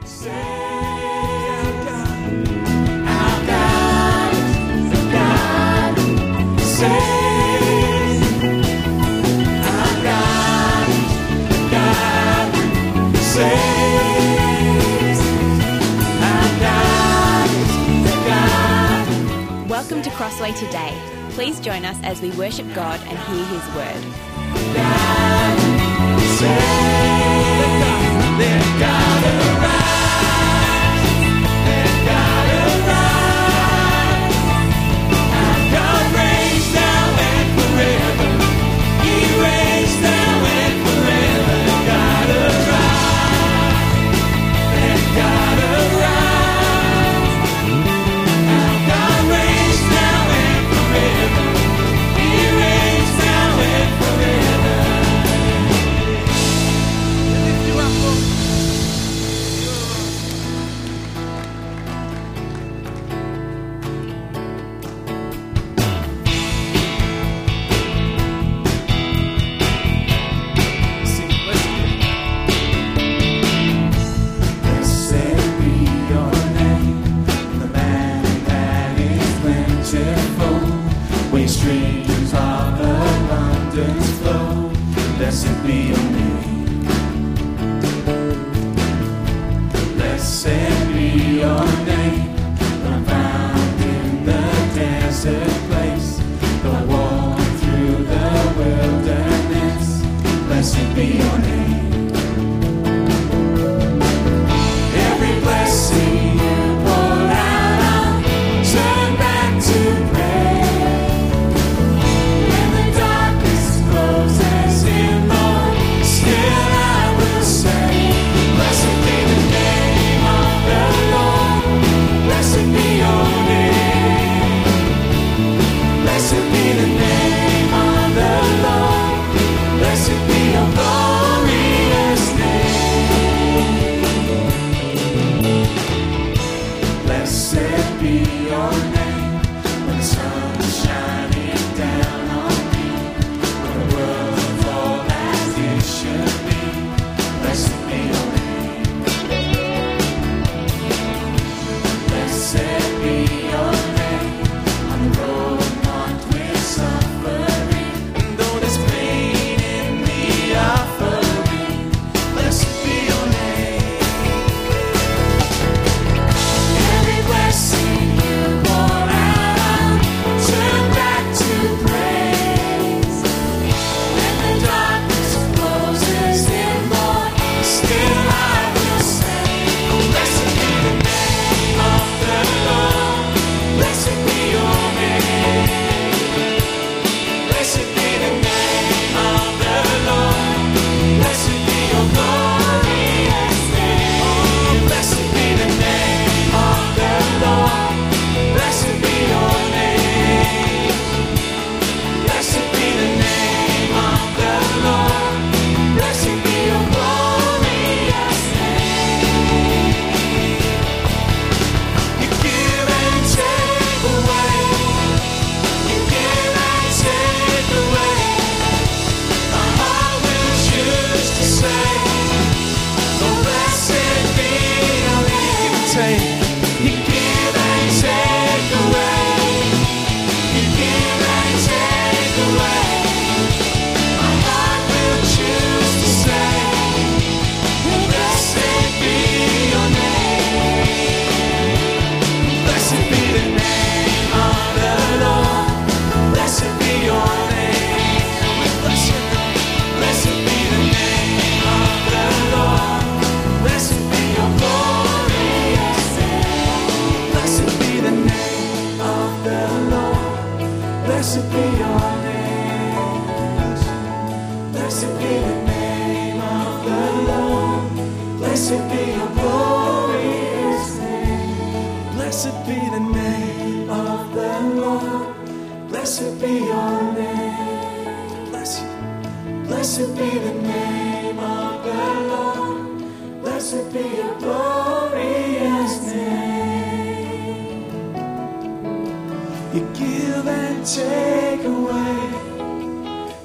Welcome to Crossway today. Please join us as we worship God and hear His word.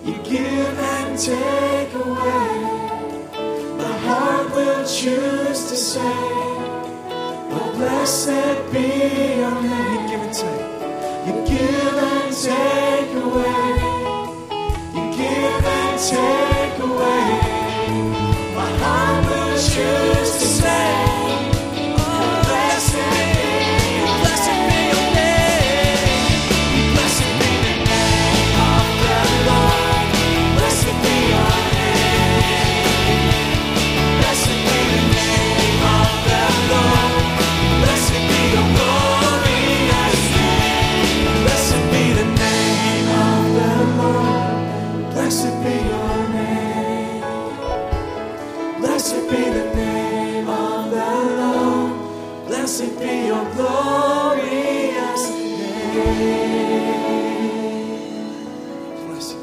Take away, my heart will choose to say, oh, blessed be your name. You give and take. You give and take away. You give and take away. My heart will choose to say, blessed be your glorious name. Bless you.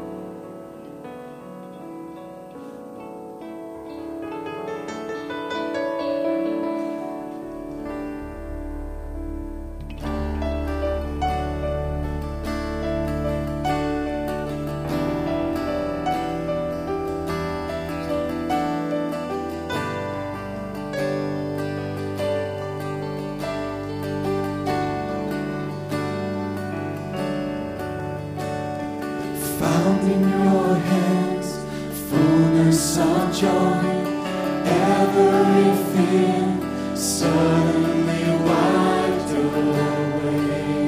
Found in your hands, fullness of joy, every fear suddenly wiped away.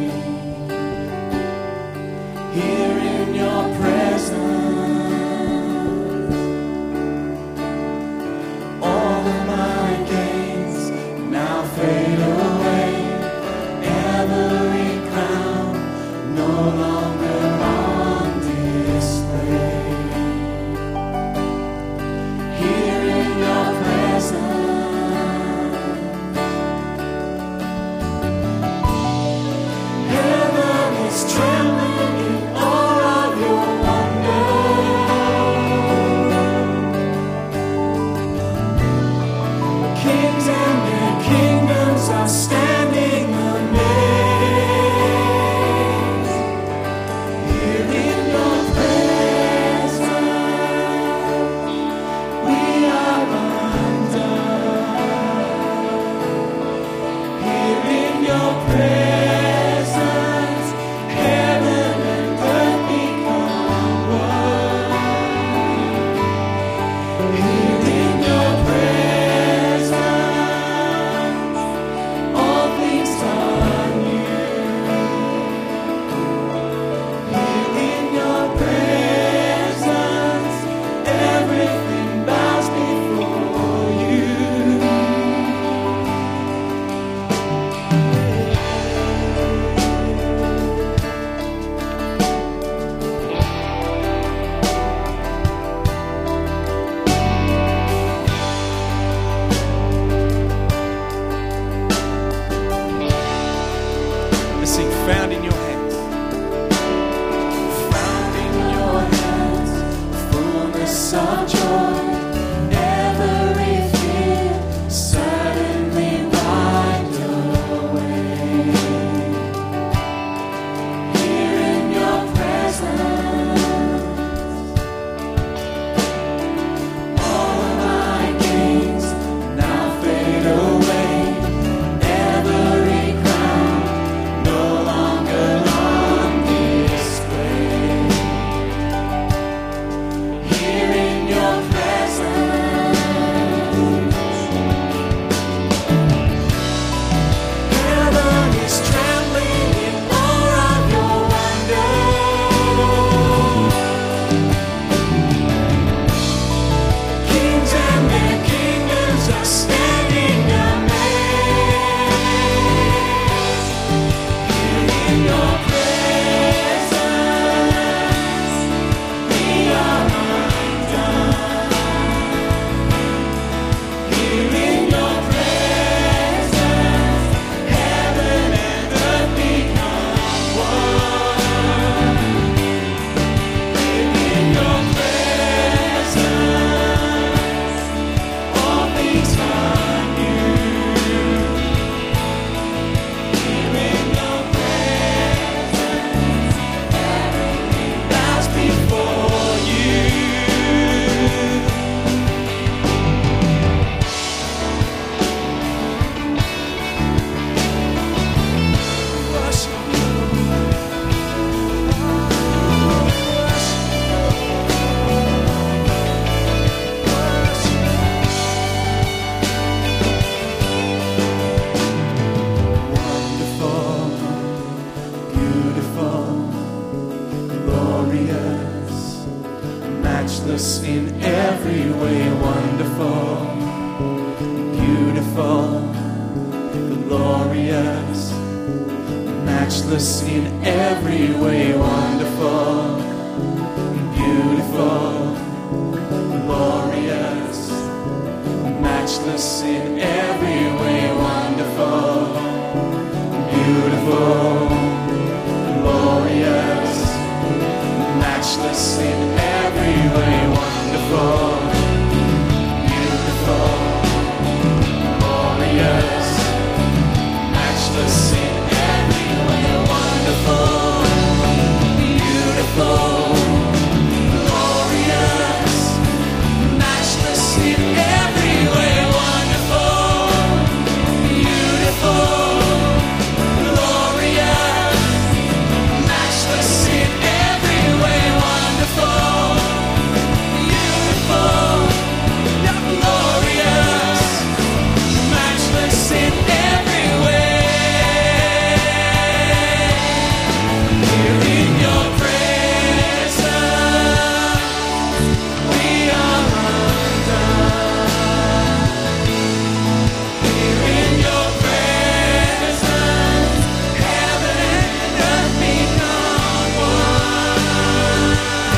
Here in your presence, all of my gains now fade away. Every crown no longer on display. Here in your presence, heaven is trembling in all of your wonder. Kings and their kingdoms are standing amazed. Here in your presence, we are undone. Here in your presence, heaven and earth become one. Here in your presence, wonderful, glorious, matchless in every way, wonderful, beautiful, glorious, matchless in every way, wonderful, beautiful, glorious, matchless in every way, wonderful, beautiful, glorious, matchless in every way, wonderful, beautiful, glorious, matchless in every way, wonderful, beautiful, glorious, matchless in every way, wonderful, beautiful, glorious, matchless in every way. Here in your presence, we are undone. Here in your presence, heaven and earth become one.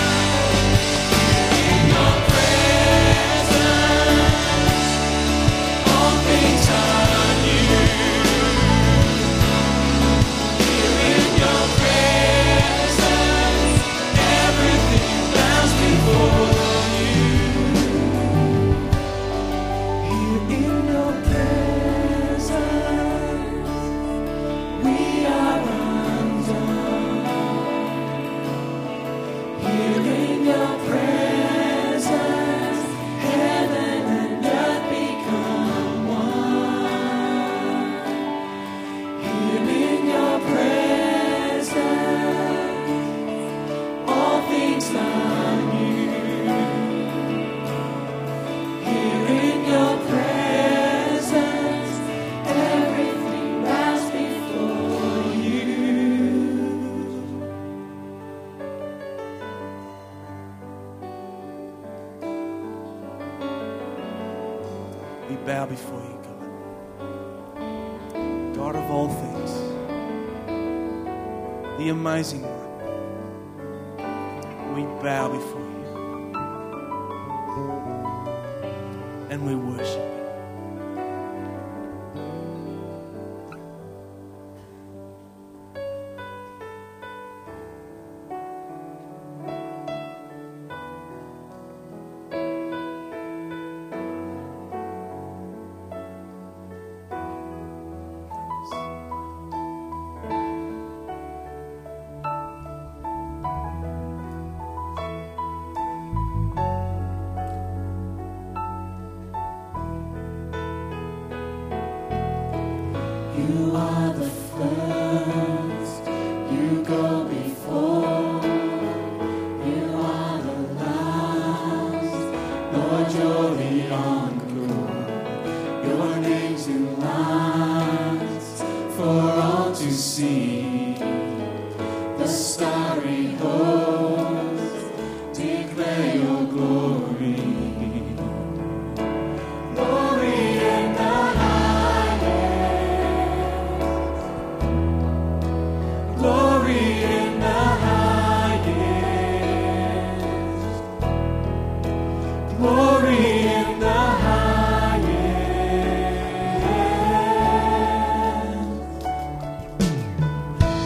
In your presence, all things are new. Here in your presence, everything bows before you. Here in your presence, we are undone. Here in your presence, heaven and earth become one. Here in your presence, all things are new. Here in your presence, everything bows before you. We bow before you, God. God of all things, the amazing one. We bow before you and we worship you. You are the first, you go before, you are the last, Lord, you're the encore, your name's in lights for all to see, the starry host declare your glory. Glory in the glory in the highest. Glory in the highest.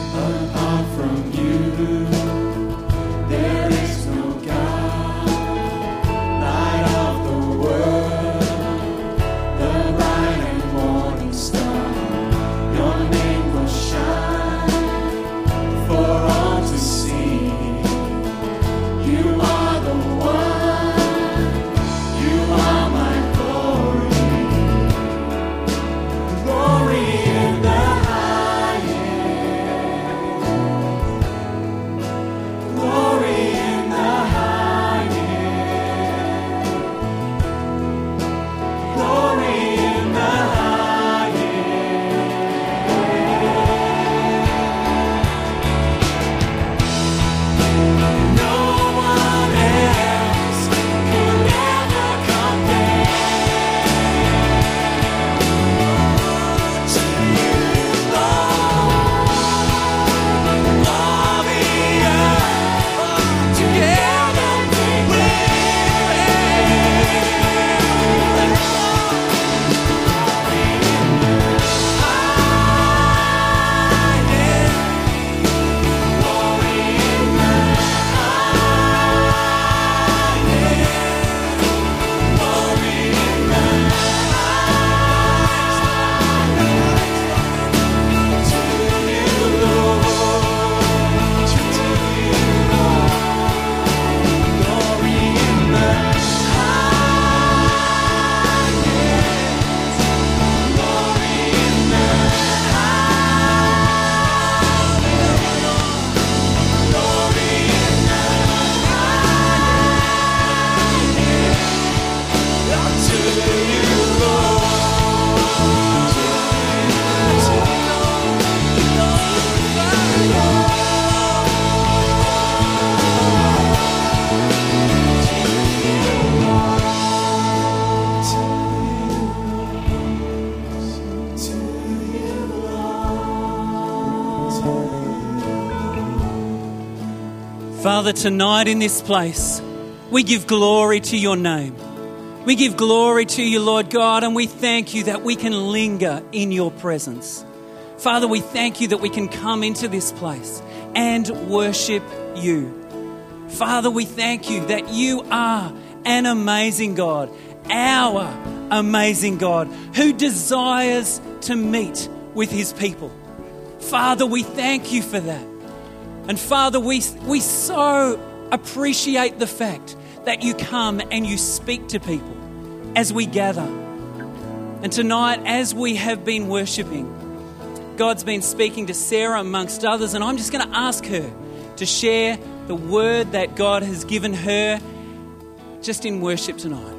Father, tonight in this place, we give glory to your name. We give glory to you, Lord God, and we thank you that we can linger in your presence. Father, we thank you that we can come into this place and worship you. Father, we thank you that you are an amazing God, our amazing God, who desires to meet with his people. Father, we thank you for that. And Father, we so appreciate the fact that you come and you speak to people as we gather. And tonight, as we have been worshipping, God's been speaking to Sarah amongst others, and I'm just going to ask her to share the word that God has given her just in worship tonight.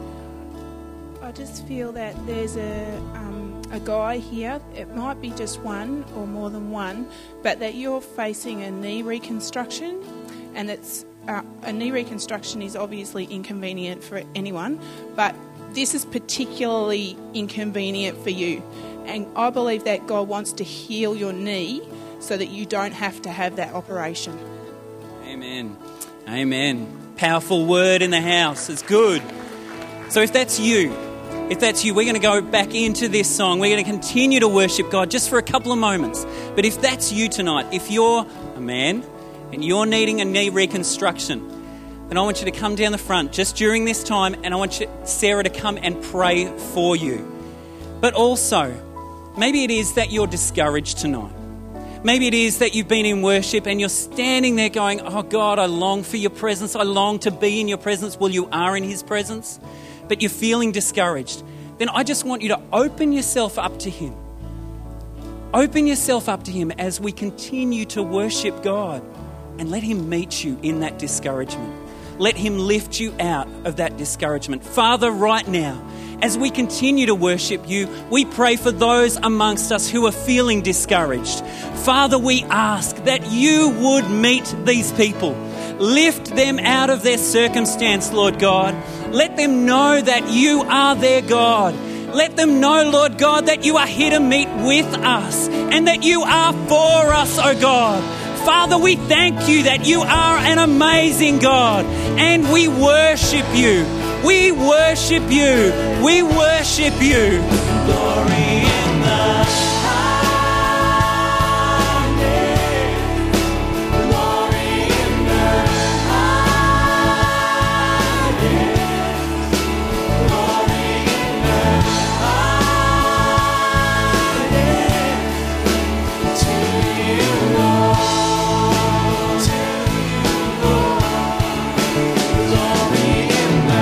I just feel that there's a guy here, it might be just one or more than one, but that you're facing a knee reconstruction, and it's a knee reconstruction is obviously inconvenient for anyone, but this is particularly inconvenient for you. And I believe that God wants to heal your knee so that you don't have to have that operation. Amen. Amen. Powerful word in the house. It's good. So if that's you, we're going to go back into this song. We're going to continue to worship God just for a couple of moments. But if that's you tonight, if you're a man and you're needing a knee reconstruction, then I want you to come down the front just during this time, and I want Sarah to come and pray for you. But also, maybe it is that you're discouraged tonight. Maybe it is that you've been in worship and you're standing there going, oh God, I long for your presence. I long to be in your presence. Well, you are in his presence, but you're feeling discouraged. Then I just want you to open yourself up to him. Open yourself up to him as we continue to worship God, and let him meet you in that discouragement. Let him lift you out of that discouragement. Father, right now, as we continue to worship you, we pray for those amongst us who are feeling discouraged. Father, we ask that you would meet these people. Lift them out of their circumstance, Lord God. Let them know that you are their God. Let them know, Lord God, that you are here to meet with us and that you are for us, oh God. Father, we thank you that you are an amazing God, and we worship you. We worship you. We worship you. Glory in the highest. Glory in the highest. Glory in the highest. To you, Lord. To you, Lord. Glory in the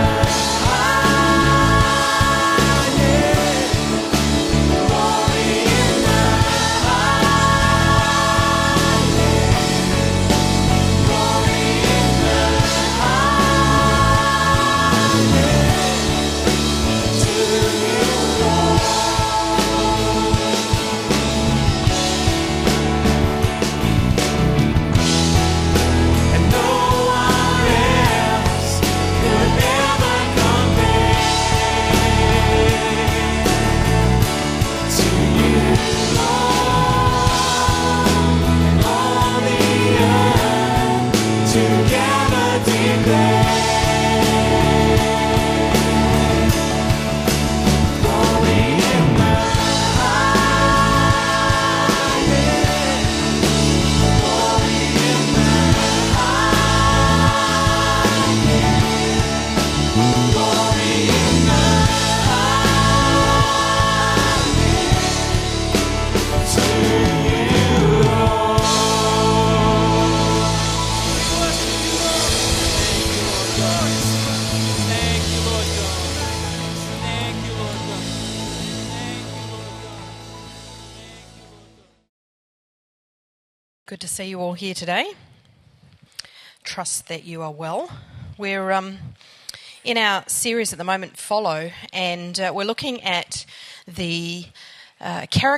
Good to see you all here today. Trust that you are well. We're in our series at the moment, Follow, and we're looking at the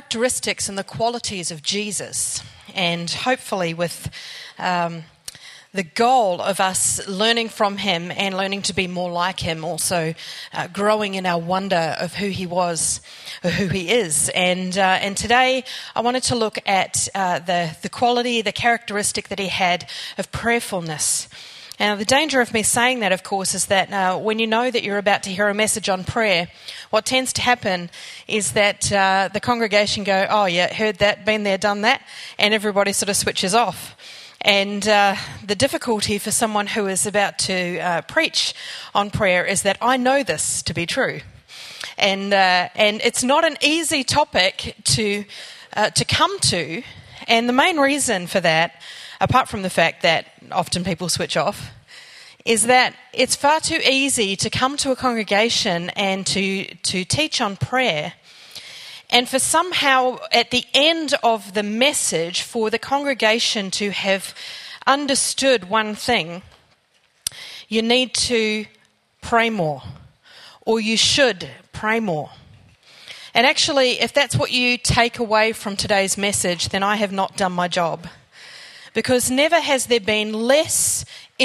characteristics and the qualities of Jesus, and hopefully with the the goal of us learning from him and learning to be more like him, also growing in our wonder of who he was, or who he is. And today I wanted to look at the quality, the characteristic that he had of prayerfulness. Now, the danger of me saying that, of course, is that when you know that you're about to hear a message on prayer, what tends to happen is that the congregation go, oh yeah, heard that, been there, done that, and everybody sort of switches off. And the difficulty for someone who is about to preach on prayer is that I know this to be true. And it's not an easy topic to come to, and the main reason for that, apart from the fact that often people switch off, is that it's far too easy to come to a congregation and to teach on prayer, and for somehow at the end of the message for the congregation to have understood one thing: you need to pray more, or you should pray more. And actually, if that's what you take away from today's message, then I have not done my job. Because never has there been a less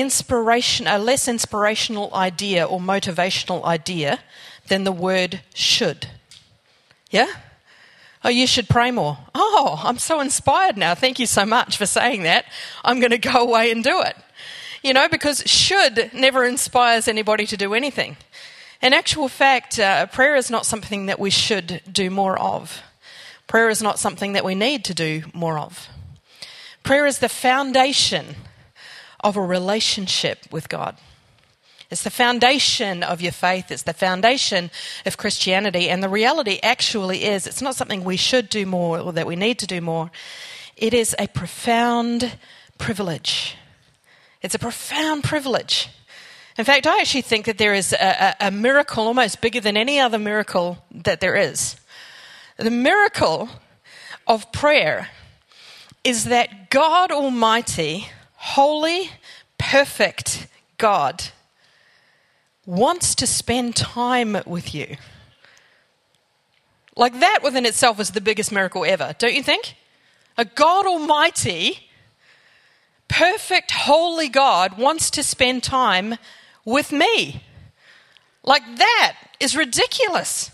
inspirational idea or motivational idea than the word should. Yeah? Oh, you should pray more. Oh, I'm so inspired now. Thank you so much for saying that. I'm going to go away and do it. You know, because should never inspires anybody to do anything. In actual fact, prayer is not something that we should do more of. Prayer is not something that we need to do more of. Prayer is the foundation of a relationship with God. It's the foundation of your faith. It's the foundation of Christianity. And the reality actually is it's not something we should do more or that we need to do more. It is a profound privilege. It's a profound privilege. In fact, I actually think that there is a miracle almost bigger than any other miracle that there is. The miracle of prayer is that God Almighty, holy, perfect God, wants to spend time with you. Like that within itself is the biggest miracle ever, don't you think? A God Almighty, perfect, holy God wants to spend time with me. Like that is ridiculous.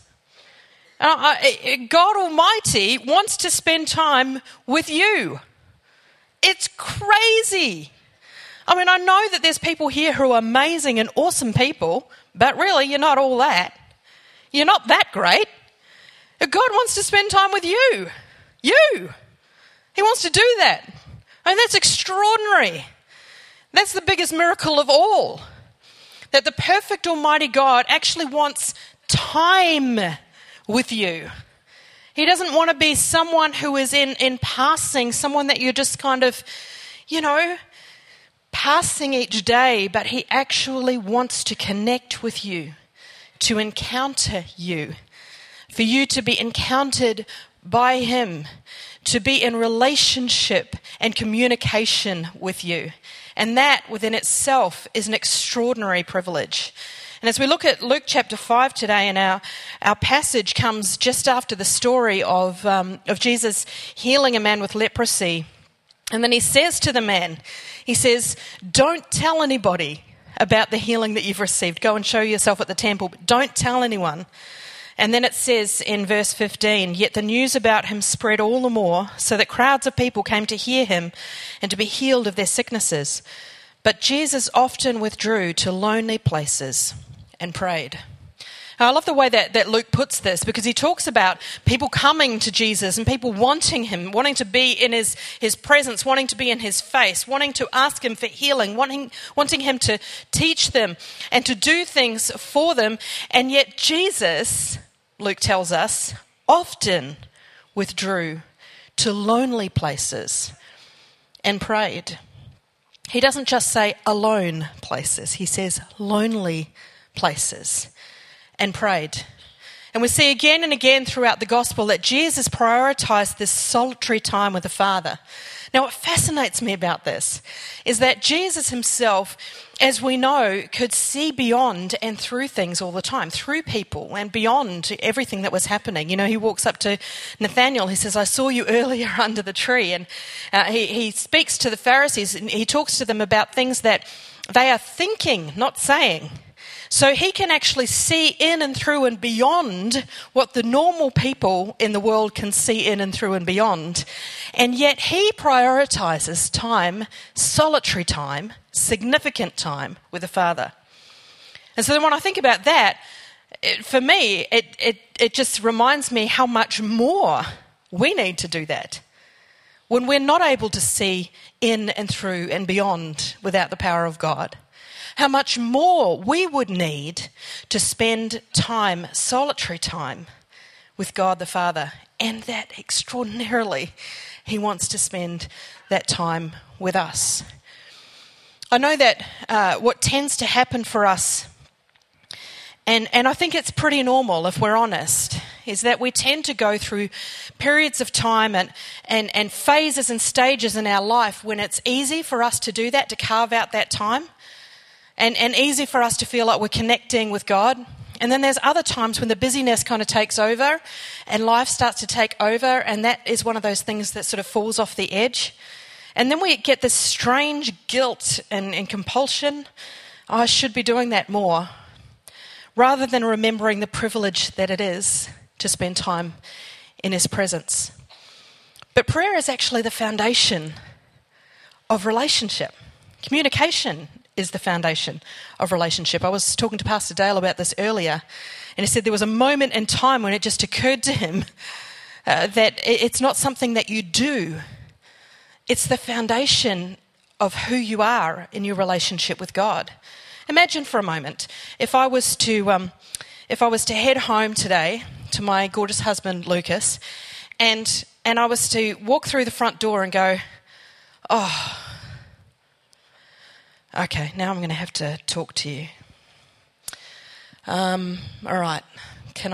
God Almighty wants to spend time with you. It's crazy. I mean, I know that there's people here who are amazing and awesome people, but really you're not all that. You're not that great. God wants to spend time with you. You. He wants to do that. I mean, that's extraordinary. That's the biggest miracle of all. That the perfect Almighty God actually wants time with you. He doesn't want to be someone who is in passing, someone that you're just kind of, passing each day, but he actually wants to connect with you, to encounter you, for you to be encountered by him, to be in relationship and communication with you. And that within itself is an extraordinary privilege. And as we look at Luke chapter 5 today, and our passage comes just after the story of Jesus healing a man with leprosy. And then he says to the man, he says, don't tell anybody about the healing that you've received. Go and show yourself at the temple, but don't tell anyone. And then it says in verse 15, yet the news about him spread all the more, so that crowds of people came to hear him and to be healed of their sicknesses. But Jesus often withdrew to lonely places and prayed. Now, I love the way that Luke puts this, because he talks about people coming to Jesus and people wanting him, wanting to be in his presence, wanting to be in his face, wanting to ask him for healing, wanting him to teach them and to do things for them. And yet Jesus, Luke tells us, often withdrew to lonely places and prayed. He doesn't just say alone places, he says lonely places and prayed. And we see again and again throughout the gospel that Jesus prioritized this solitary time with the Father. Now, what fascinates me about this is that Jesus himself, as we know, could see beyond and through things all the time, through people and beyond everything that was happening. You know, he walks up to Nathanael, he says, "I saw you earlier under the tree." And he speaks to the Pharisees and he talks to them about things that they are thinking, not saying. So he can actually see in and through and beyond what the normal people in the world can see in and through and beyond. And yet he prioritizes time, solitary time, significant time with the Father. And so then when I think about that, for me, it just reminds me how much more we need to do that. When we're not able to see in and through and beyond without the power of God. How much more we would need to spend time, solitary time, with God the Father, and that extraordinarily he wants to spend that time with us. I know that what tends to happen for us, and I think it's pretty normal if we're honest, is that we tend to go through periods of time and phases and stages in our life when it's easy for us to do that, to carve out that time. And easy for us to feel like we're connecting with God. And then there's other times when the busyness kind of takes over and life starts to take over, and that is one of those things that sort of falls off the edge. And then we get this strange guilt and compulsion. Oh, I should be doing that more. Rather than remembering the privilege that it is to spend time in his presence. But prayer is actually the foundation of relationship. Communication is the foundation of relationship. I was talking to Pastor Dale about this earlier, and he said there was a moment in time when it just occurred to him that it's not something that you do. It's the foundation of who you are in your relationship with God. Imagine for a moment if I was to head home today to my gorgeous husband Lucas, and I was to walk through the front door and go, "Oh, okay, now I'm going to have to talk to you. All right, can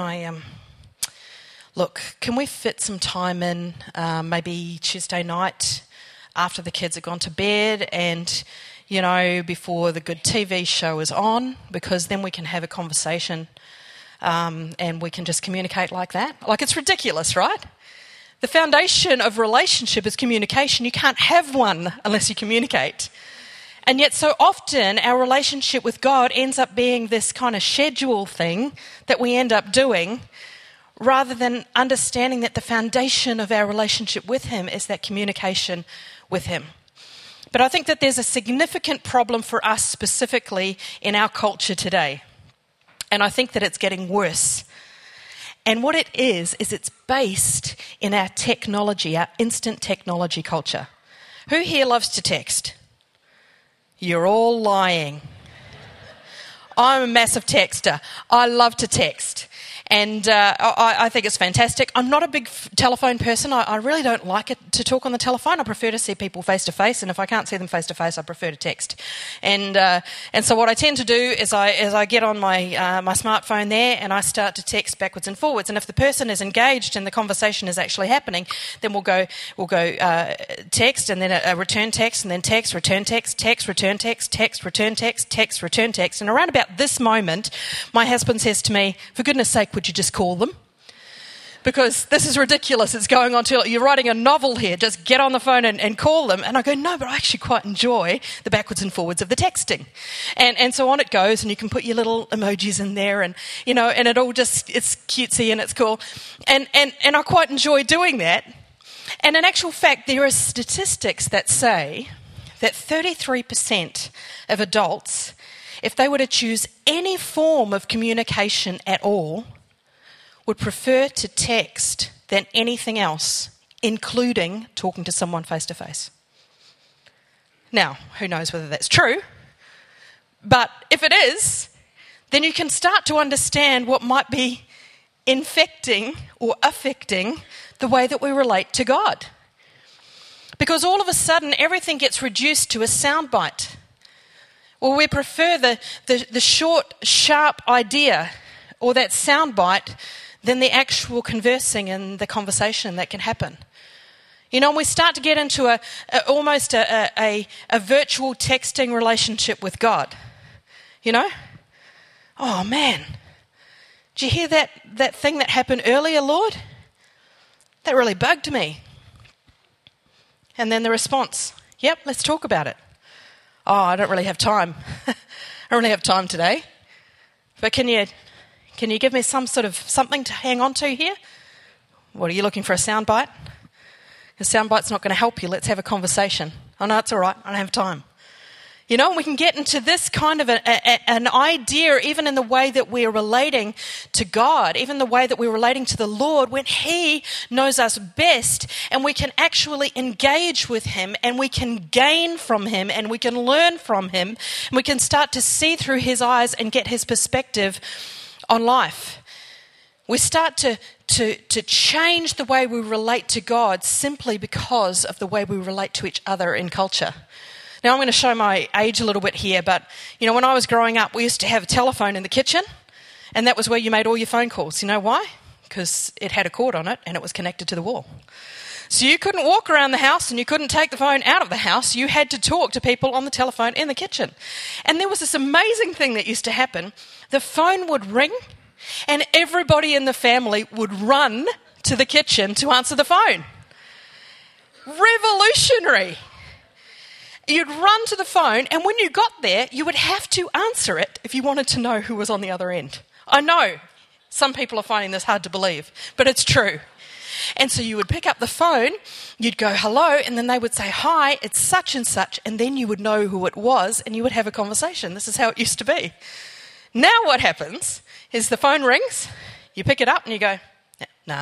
we fit some time in, maybe Tuesday night after the kids have gone to bed and, you know, before the good TV show is on, because then we can have a conversation and we can just communicate like that." Like, it's ridiculous, right? The foundation of relationship is communication. You can't have one unless you communicate. And yet so often our relationship with God ends up being this kind of schedule thing that we end up doing, rather than understanding that the foundation of our relationship with him is that communication with him. But I think that there's a significant problem for us specifically in our culture today. And I think that it's getting worse. And what it is it's based in our technology, our instant technology culture. Who here loves to text? You're all lying. I'm a massive texter. I love to text. And I think it's fantastic. I'm not a big telephone person. I really don't like it to talk on the telephone. I prefer to see people face to face, and if I can't see them face to face, I prefer to text. And so what I tend to do is I get on my smartphone there and I start to text backwards and forwards. And if the person is engaged and the conversation is actually happening, then we'll go text, and then a return text, and then text, return text, text, return text, text, return text, text, return text. And around about this moment, my husband says to me, "For goodness sake, would you just call them? Because this is ridiculous. It's going on till you're writing a novel here. Just get on the phone and call them." And I go, "No, but I actually quite enjoy the backwards and forwards of the texting." And so on it goes, and you can put your little emojis in there, and you know, and it all just, it's cutesy and it's cool. And I quite enjoy doing that. And in actual fact, there are statistics that say that 33% of adults, if they were to choose any form of communication at all, would prefer to text than anything else, including talking to someone face to face. Now, who knows whether that's true, but if it is, then you can start to understand what might be infecting or affecting the way that we relate to God. Because all of a sudden, everything gets reduced to a soundbite. Or we prefer the short, sharp idea, or that soundbite than the actual conversing and the conversation that can happen. You know, and we start to get into almost a virtual texting relationship with God. You know? Oh, man. Did you hear that thing that happened earlier, Lord? That really bugged me. And then the response, yep, let's talk about it. Oh, I don't really have time. I don't really have time today. But can you give me some sort of something to hang on to here? What, are you looking for a soundbite? A soundbite's not going to help you. Let's have a conversation. Oh, no, it's all right. I don't have time. You know, we can get into this kind of an idea, even in the way that we're relating to God, even the way that we're relating to the Lord, when He knows us best, and we can actually engage with Him, and we can gain from Him, and we can learn from Him, and we can start to see through His eyes and get His perspective on life. We start to change the way we relate to God simply because of the way we relate to each other in culture. Now, I'm going to show my age a little bit here, but, you know, when I was growing up, we used to have a telephone in the kitchen, and that was where you made all your phone calls. You know why? Because it had a cord on it, and it was connected to the wall. So you couldn't walk around the house, and you couldn't take the phone out of the house. You had to talk to people on the telephone in the kitchen. And there was this amazing thing that used to happen. The phone would ring, and everybody in the family would run to the kitchen to answer the phone. Revolutionary. You'd run to the phone, and when you got there, you would have to answer it if you wanted to know who was on the other end. I know some people are finding this hard to believe, but it's true. And so you would pick up the phone, you'd go, hello, and then they would say, hi, it's such and such, and then you would know who it was, and you would have a conversation. This is how it used to be. Now what happens is the phone rings, you pick it up, and you go, nah.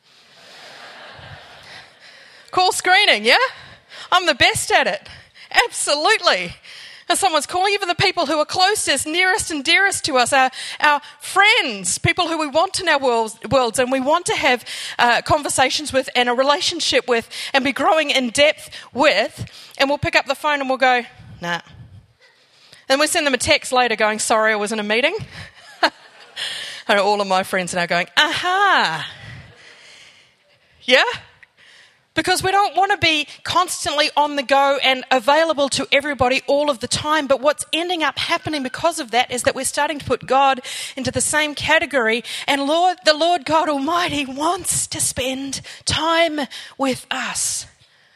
Call screening, yeah? I'm the best at it. Absolutely. And someone's calling, even the people who are closest, nearest and dearest to us, our friends, people who we want in our worlds and we want to have conversations with and a relationship with and be growing in depth with, and we'll pick up the phone and we'll go, nah. Then we send them a text later going, sorry, I was in a meeting. I know all of my friends are now going, aha. Yeah? Because we don't want to be constantly on the go and available to everybody all of the time. But what's ending up happening because of that is that we're starting to put God into the same category. And the Lord God Almighty wants to spend time with us.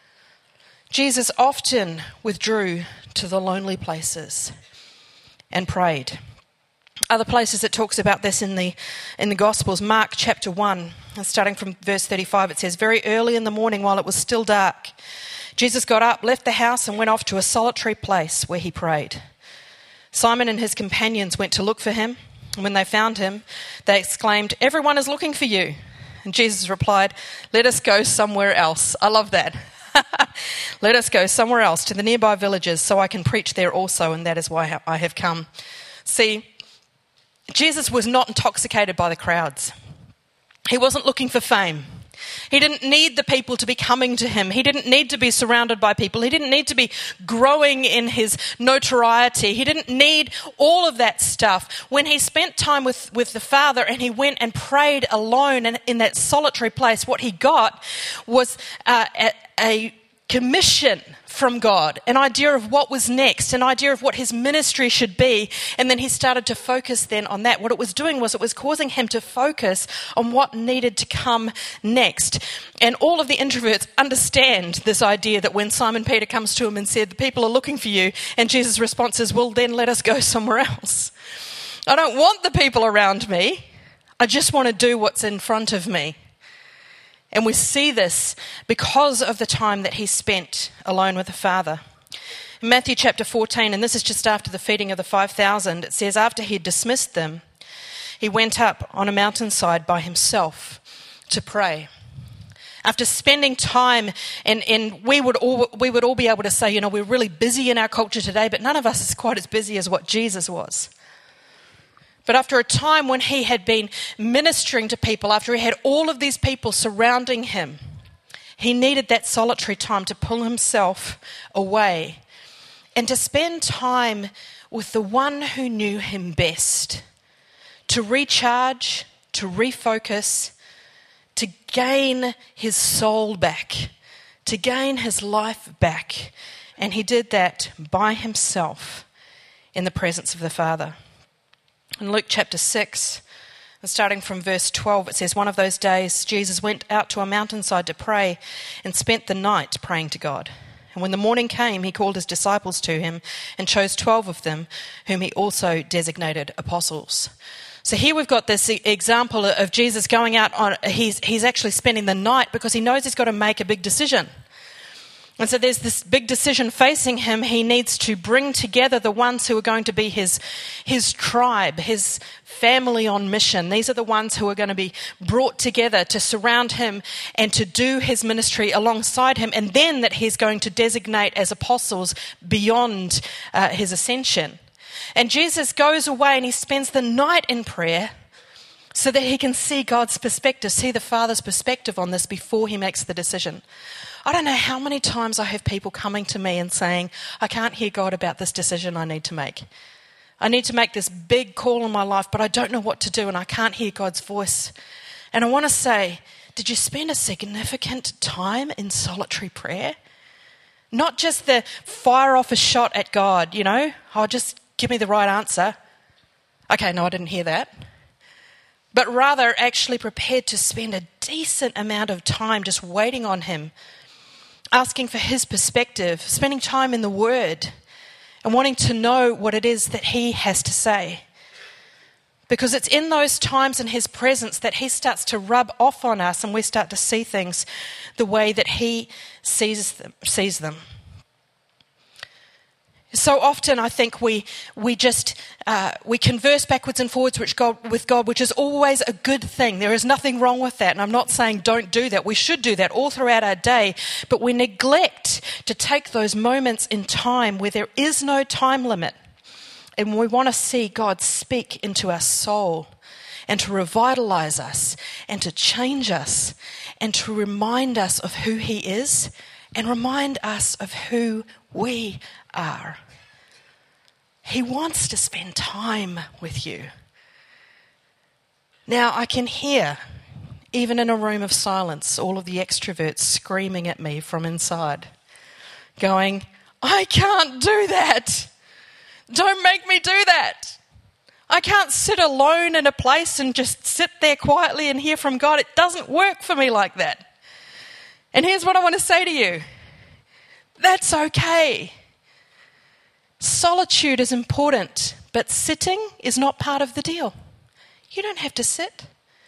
Jesus often withdrew to the lonely places and prayed. Other places it talks about this in the Gospels. Mark chapter 1, and starting from verse 35, it says, very early in the morning while it was still dark, Jesus got up, left the house and went off to a solitary place where he prayed. Simon and his companions went to look for him, and when they found him, they exclaimed, everyone is looking for you. And Jesus replied, let us go somewhere else. I love that. Let us go somewhere else to the nearby villages so I can preach there also, and that is why I have come. See, Jesus was not intoxicated by the crowds. He wasn't looking for fame. He didn't need the people to be coming to him. He didn't need to be surrounded by people. He didn't need to be growing in his notoriety. He didn't need all of that stuff. When he spent time with the Father and he went and prayed alone and in that solitary place, what he got was a commission from God, an idea of what was next, an idea of what his ministry should be, and then he started to focus then on that. What it was doing was it was causing him to focus on what needed to come next. And all of the introverts understand this idea that when Simon Peter comes to him and said, the people are looking for you, and Jesus' response is, well, then let us go somewhere else. I don't want the people around me. I just want to do what's in front of me. And we see this because of the time that he spent alone with the Father. In Matthew chapter 14, and this is just after the feeding of the 5,000, it says, after he had dismissed them, he went up on a mountainside by himself to pray. After spending time, and we would all be able to say, you know, we're really busy in our culture today, but none of us is quite as busy as what Jesus was. But after a time when he had been ministering to people, after he had all of these people surrounding him, he needed that solitary time to pull himself away and to spend time with the one who knew him best, to recharge, to refocus, to gain his soul back, to gain his life back. And he did that by himself in the presence of the Father. In Luke chapter 6, and starting from verse 12, it says, "One of those days Jesus went out to a mountainside to pray and spent the night praying to God. And when the morning came, he called his disciples to him and chose 12 of them, whom he also designated apostles." So here we've got this example of Jesus going out on, he's actually spending the night because he knows he's got to make a big decision. And so there's this big decision facing him. He needs to bring together the ones who are going to be his tribe, his family on mission. These are the ones who are going to be brought together to surround him and to do his ministry alongside him, and then that he's going to designate as apostles beyond his ascension. And Jesus goes away and he spends the night in prayer so that he can see God's perspective, see the Father's perspective on this before he makes the decision. I don't know how many times I have people coming to me and saying, "I can't hear God about this decision I need to make. I need to make this big call in my life, but I don't know what to do and I can't hear God's voice." And I want to say, did you spend a significant time in solitary prayer? Not just the fire off a shot at God, just give me the right answer. Okay, no, I didn't hear that. But rather actually prepared to spend a decent amount of time just waiting on him, asking for his perspective, spending time in the Word, and wanting to know what it is that he has to say. Because it's in those times in his presence that he starts to rub off on us and we start to see things the way that he sees them. So often I think we converse backwards and forwards with God, which is always a good thing. There is nothing wrong with that. And I'm not saying don't do that. We should do that all throughout our day. But we neglect to take those moments in time where there is no time limit. And we want to see God speak into our soul and to revitalize us and to change us and to remind us of who he is and remind us of who we are. He wants to spend time with you. Now, I can hear, even in a room of silence, all of the extroverts screaming at me from inside, going, "I can't do that. Don't make me do that. I can't sit alone in a place and just sit there quietly and hear from God. It doesn't work for me like that." And here's what I want to say to you. That's okay. Solitude is important, but sitting is not part of the deal. You don't have to sit.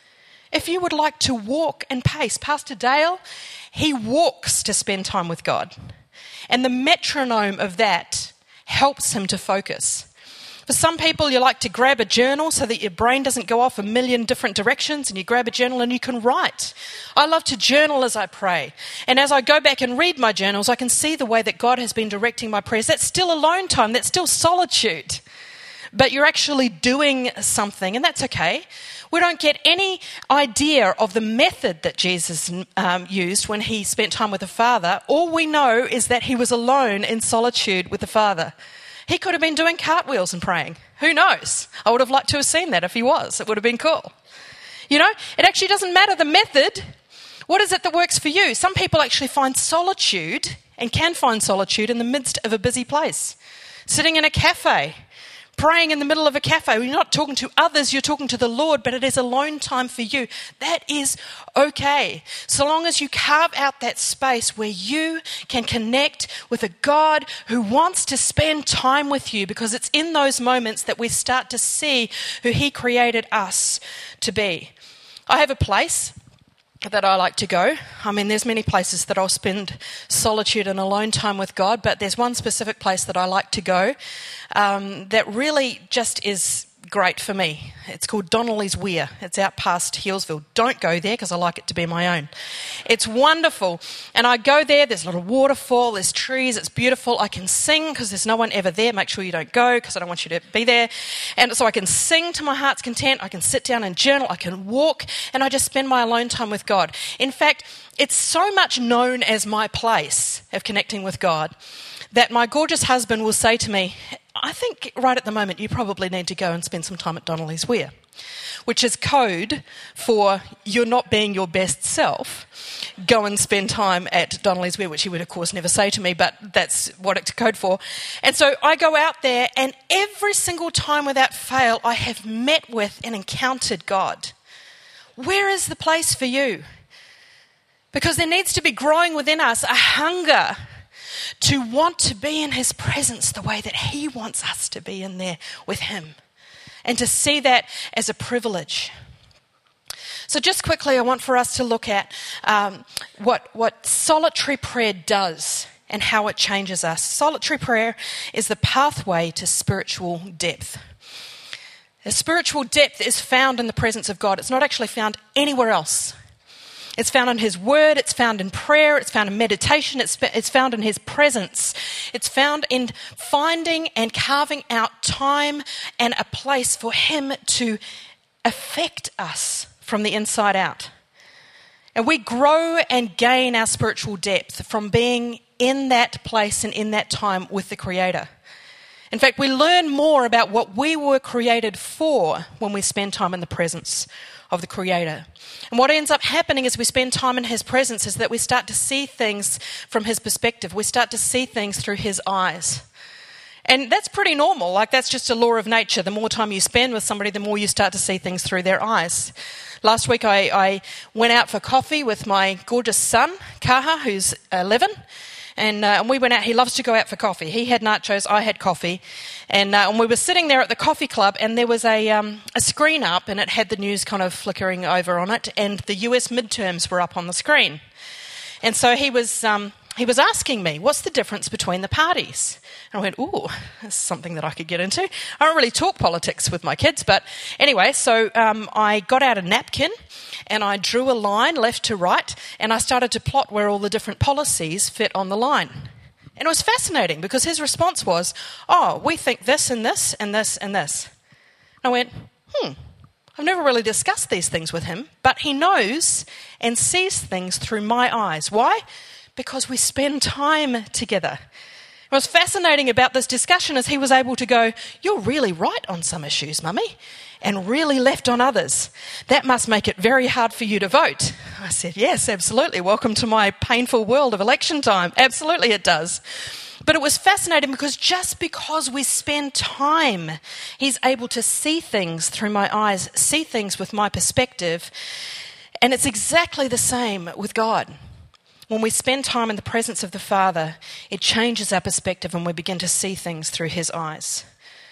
If you would like to walk and pace, Pastor Dale, he walks to spend time with God. And the metronome of that helps him to focus. For some people, you like to grab a journal so that your brain doesn't go off a million different directions, and you grab a journal and you can write. I love to journal as I pray. And as I go back and read my journals, I can see the way that God has been directing my prayers. That's still alone time. That's still solitude. But you're actually doing something, and that's okay. We don't get any idea of the method that Jesus used when he spent time with the Father. All we know is that he was alone in solitude with the Father. He could have been doing cartwheels and praying. Who knows? I would have liked to have seen that if he was. It would have been cool. It actually doesn't matter the method. What is it that works for you? Some people actually find solitude and can find solitude in the midst of a busy place. Sitting in a cafe, praying in the middle of a cafe. You're not talking to others, you're talking to the Lord, but it is alone time for you. That is okay. So long as you carve out that space where you can connect with a God who wants to spend time with you, because it's in those moments that we start to see who he created us to be. I have a place that I like to go. There's many places that I'll spend solitude and alone time with God, but there's one specific place that I like to go that really just is great for me. It's called Donnelly's Weir. It's out past Healesville. Don't go there because I like it to be my own. It's wonderful. And I go there, there's a little waterfall, there's trees, it's beautiful. I can sing because there's no one ever there. Make sure you don't go because I don't want you to be there. And so I can sing to my heart's content. I can sit down and journal. I can walk, and I just spend my alone time with God. In fact, it's so much known as my place of connecting with God that my gorgeous husband will say to me, I think right at the moment you probably need to go and spend some time at Donnelly's Weir, which is code for you're not being your best self. Go and spend time at Donnelly's Weir, which he would of course never say to me, but that's what it's code for. And so I go out there, and every single time without fail I have met with and encountered God. Where is the place for you? Because there needs to be growing within us a hunger to want to be in his presence the way that he wants us to be in there with him, and to see that as a privilege. So just quickly, I want for us to look at what solitary prayer does and how it changes us. Solitary prayer is the pathway to spiritual depth. The spiritual depth is found in the presence of God. It's not actually found anywhere else. It's found in his word, it's found in prayer, it's found in meditation, it's found in his presence. It's found in finding and carving out time and a place for him to affect us from the inside out. And we grow and gain our spiritual depth from being in that place and in that time with the Creator. In fact, we learn more about what we were created for when we spend time in the presence of the Creator. And what ends up happening as we spend time in his presence is that we start to see things from his perspective. We start to see things through his eyes. And that's pretty normal. Like, that's just a law of nature. The more time you spend with somebody, the more you start to see things through their eyes. Last week I went out for coffee with my gorgeous son, Kaha, who's 11. And we went out. He loves to go out for coffee. He had nachos, I had coffee. And we were sitting there at the coffee club, and there was a screen up, and it had the news kind of flickering over on it, and the US midterms were up on the screen. And so he was asking me, what's the difference between the parties? And I went, ooh, that's something that I could get into. I don't really talk politics with my kids, but anyway, so I got out a napkin and I drew a line left to right, and I started to plot where all the different policies fit on the line. And it was fascinating because his response was, oh, we think this and this and this and this. And I went, I've never really discussed these things with him, but he knows and sees things through my eyes. Why? Because we spend time together. What's fascinating about this discussion is he was able to go, you're really right on some issues, Mummy, and really left on others. That must make it very hard for you to vote. I said, yes, absolutely. Welcome to my painful world of election time. Absolutely it does. But it was fascinating because just because we spend time, he's able to see things through my eyes, see things with my perspective. And it's exactly the same with God. When we spend time in the presence of the Father, it changes our perspective and we begin to see things through his eyes.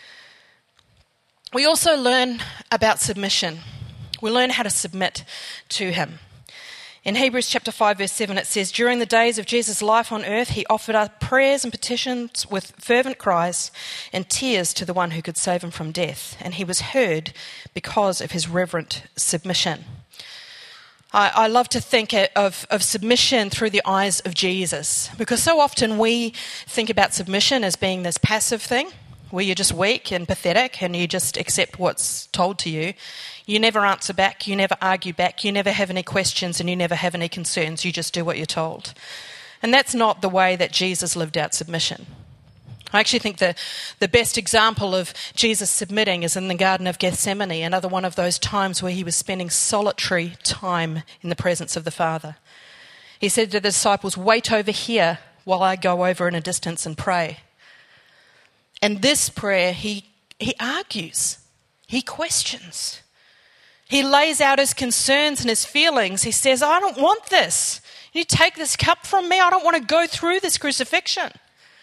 We also learn about submission. We learn how to submit to him. In Hebrews chapter 5 verse 7 it says, during the days of Jesus' life on earth, he offered up prayers and petitions with fervent cries and tears to the one who could save him from death. And he was heard because of his reverent submission. I love to think of submission through the eyes of Jesus, because so often we think about submission as being this passive thing where you're just weak and pathetic and you just accept what's told to you. You never answer back, you never argue back, you never have any questions and you never have any concerns, you just do what you're told. And that's not the way that Jesus lived out submission. I actually think the best example of Jesus submitting is in the Garden of Gethsemane, another one of those times where he was spending solitary time in the presence of the Father. He said to the disciples, wait over here while I go over in a distance and pray. And this prayer, he argues, he questions. He lays out his concerns and his feelings. He says, I don't want this. You take this cup from me. I don't want to go through this crucifixion.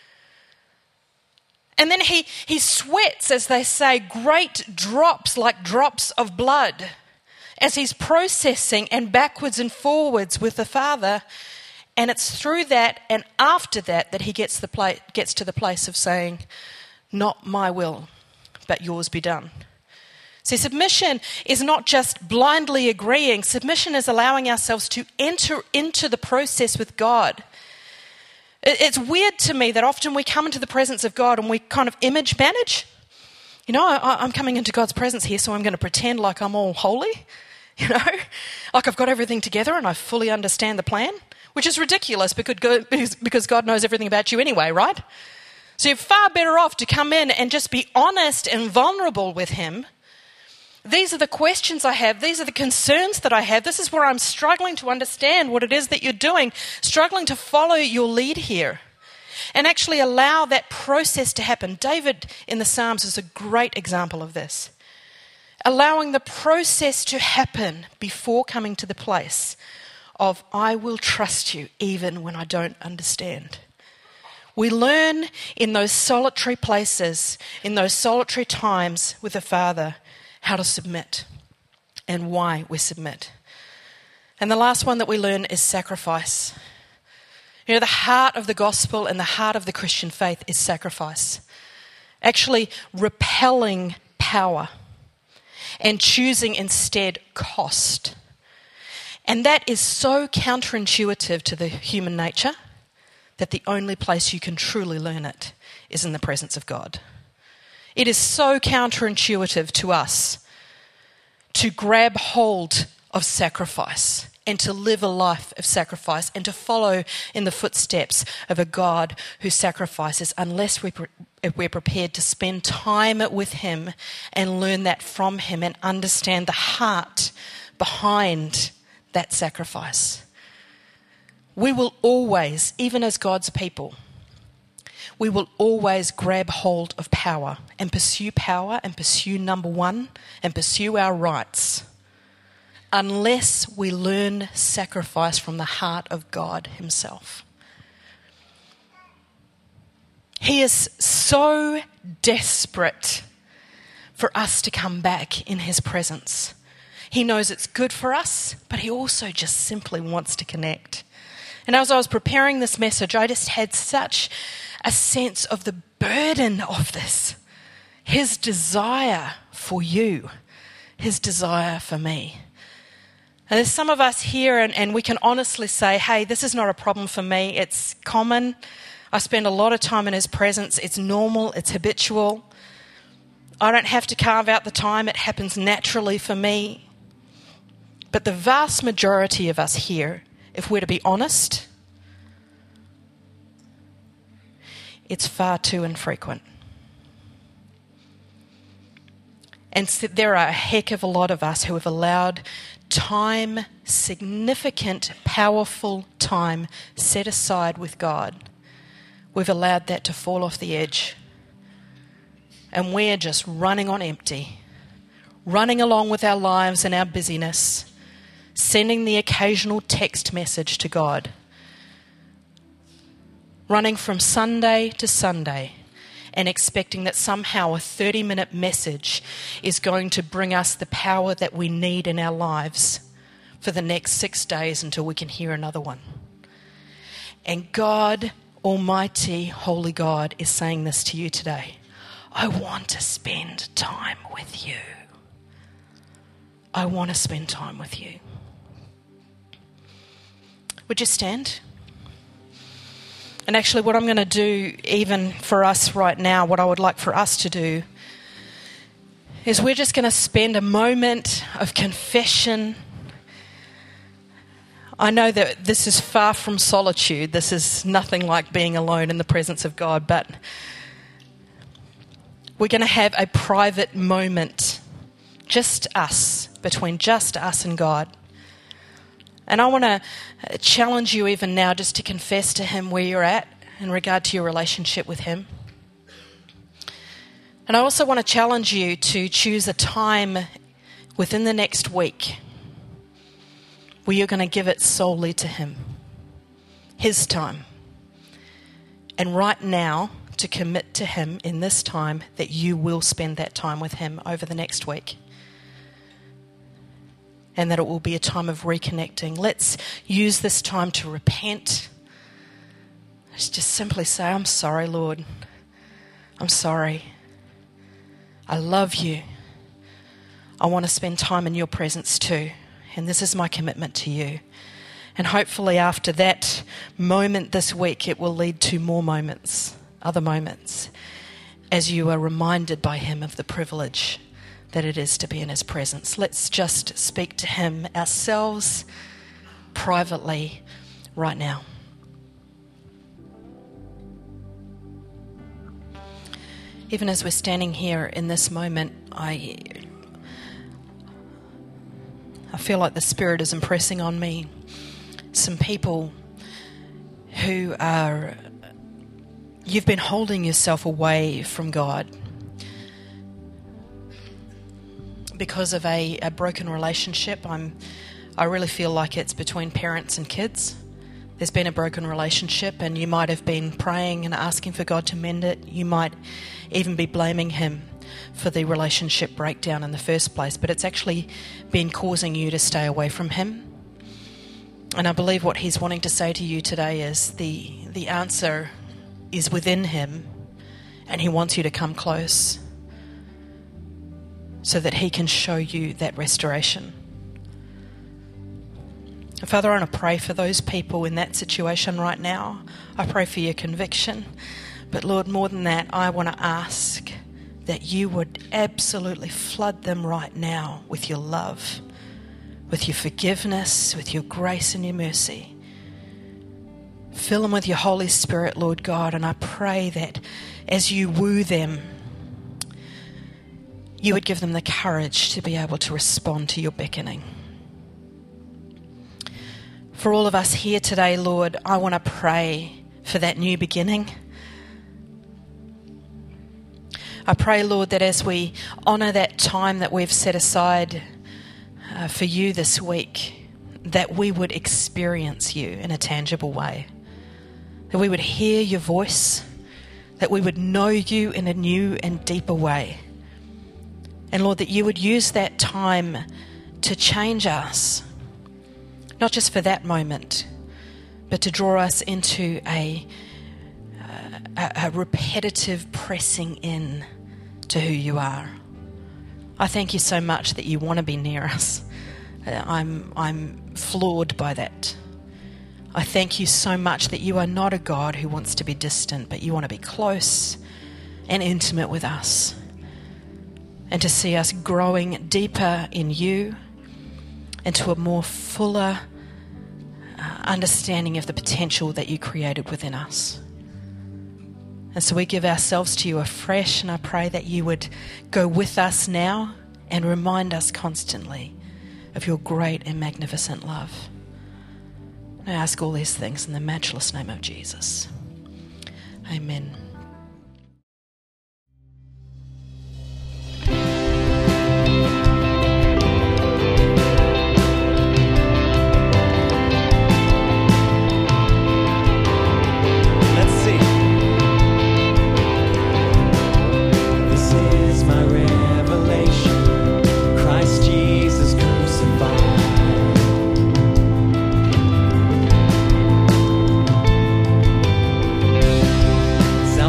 And then he sweats, as they say, great drops like drops of blood as he's processing and backwards and forwards with the Father. And it's through that and after that that he gets to the place of saying, not my will, but yours be done. See, submission is not just blindly agreeing. Submission is allowing ourselves to enter into the process with God. It's weird to me that often we come into the presence of God and we kind of image manage. You know, I'm coming into God's presence here, so I'm going to pretend like I'm all holy, you know, like I've got everything together and I fully understand the plan, which is ridiculous because God knows everything about you anyway, right? So you're far better off to come in and just be honest and vulnerable with him. These are the questions I have. These are the concerns that I have. This is where I'm struggling to understand what it is that you're doing, struggling to follow your lead here, and actually allow that process to happen. David in the Psalms is a great example of this. Allowing the process to happen before coming to the place of, I will trust you even when I don't understand. We learn in those solitary places, in those solitary times with the Father, how to submit and why we submit. And the last one that we learn is sacrifice. You know, the heart of the gospel and the heart of the Christian faith is sacrifice. Actually repelling power and choosing instead cost. And that is so counterintuitive to the human nature that the only place you can truly learn it is in the presence of God. It is so counterintuitive to us to grab hold of sacrifice and to live a life of sacrifice and to follow in the footsteps of a God who sacrifices unless we're prepared to spend time with him and learn that from him and understand the heart behind that sacrifice. We will always, even as God's people, we will always grab hold of power and pursue number one and pursue our rights unless we learn sacrifice from the heart of God himself. He is so desperate for us to come back in his presence. He knows it's good for us, but he also just simply wants to connect. And as I was preparing this message, I just had such a sense of the burden of this. His desire for you, his desire for me. And there's some of us here and we can honestly say, hey, this is not a problem for me. It's common. I spend a lot of time in his presence. It's normal. It's habitual. I don't have to carve out the time. It happens naturally for me. But the vast majority of us here, if we're to be honest, it's far too infrequent. And so there are a heck of a lot of us who have allowed time, significant, powerful time set aside with God. We've allowed that to fall off the edge. And we're just running on empty, running along with our lives and our busyness, sending the occasional text message to God, running from Sunday to Sunday and expecting that somehow a 30-minute message is going to bring us the power that we need in our lives for the next 6 days until we can hear another one. And God, Almighty, Holy God, is saying this to you today. I want to spend time with you. I want to spend time with you. Would you stand? And actually what I'm going to do, even for us right now, what I would like for us to do is we're just going to spend a moment of confession. I know that this is far from solitude. This is nothing like being alone in the presence of God, but we're going to have a private moment, just us, between just us and God. And I want to challenge you even now just to confess to him where you're at in regard to your relationship with him. And I also want to challenge you to choose a time within the next week where you're going to give it solely to him, his time. And right now, to commit to him in this time that you will spend that time with him over the next week. And that it will be a time of reconnecting. Let's use this time to repent. Let's just simply say, I'm sorry, Lord. I'm sorry. I love you. I want to spend time in your presence too. And this is my commitment to you. And hopefully after that moment this week, it will lead to more moments, other moments, as you are reminded by him of the privilege that it is to be in his presence. Let's just speak to him ourselves privately right now. Even as we're standing here in this moment, I feel like the Spirit is impressing on me some people who are, you've been holding yourself away from God because of a broken relationship. I really feel like it's between parents and kids. There's been a broken relationship, and you might have been praying and asking for God to mend it. You might even be blaming Him for the relationship breakdown in the first place, but it's actually been causing you to stay away from Him. And I believe what He's wanting to say to you today is the answer is within Him, and He wants you to come close so that He can show you that restoration. Father, I want to pray for those people in that situation right now. I pray for your conviction. But Lord, more than that, I want to ask that you would absolutely flood them right now with your love, with your forgiveness, with your grace and your mercy. Fill them with your Holy Spirit, Lord God, and I pray that as you woo them, you would give them the courage to be able to respond to your beckoning. For all of us here today, Lord, I want to pray for that new beginning. I pray, Lord, that as we honour that time that we've set aside for you this week, that we would experience you in a tangible way, that we would hear your voice, that we would know you in a new and deeper way. And Lord, that you would use that time to change us, not just for that moment, but to draw us into a repetitive pressing in to who you are. I thank you so much that you want to be near us. I'm floored by that. I thank you so much that you are not a God who wants to be distant, but you want to be close and intimate with us, and to see us growing deeper in you and to a more fuller understanding of the potential that you created within us. And so we give ourselves to you afresh, and I pray that you would go with us now and remind us constantly of your great and magnificent love. I ask all these things in the matchless name of Jesus. Amen. Sound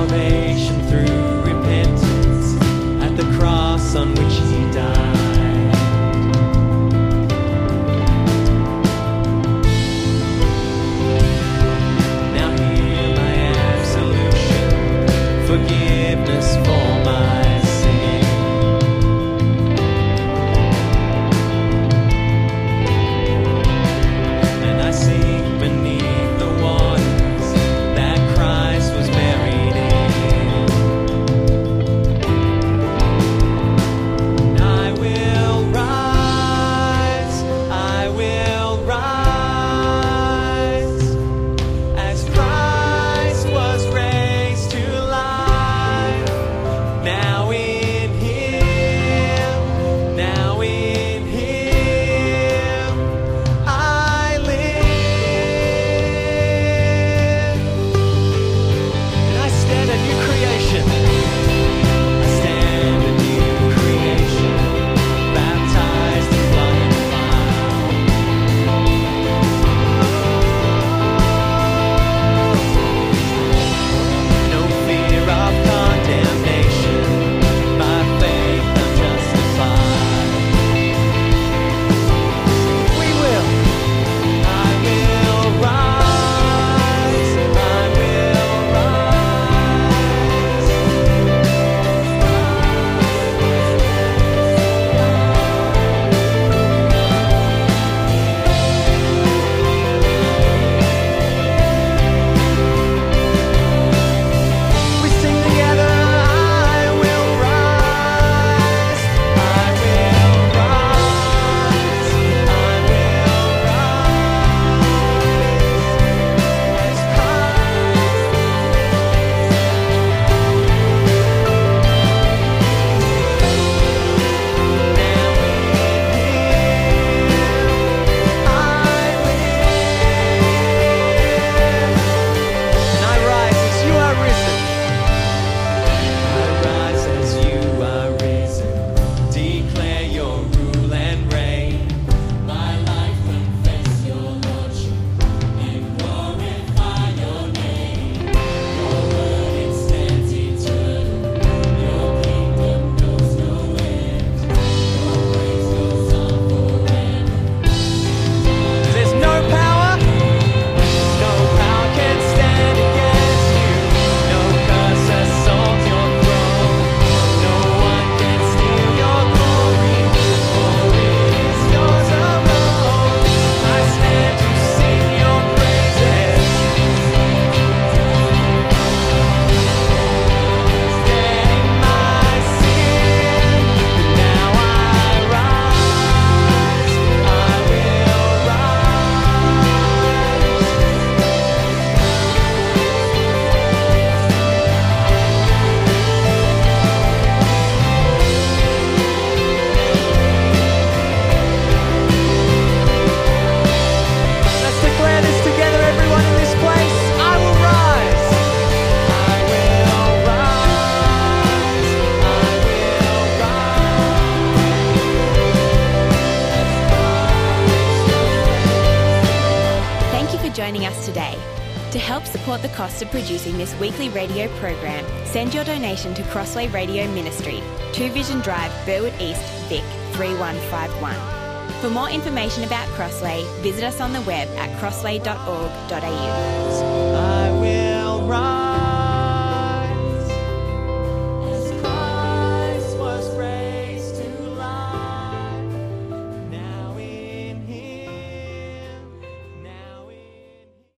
us today. To help support the cost of producing this weekly radio program, send your donation to Crossway Radio Ministry, 2 Vision Drive, Burwood East, Vic 3151. For more information about Crossway, visit us on the web at crossway.org.au. I will rise.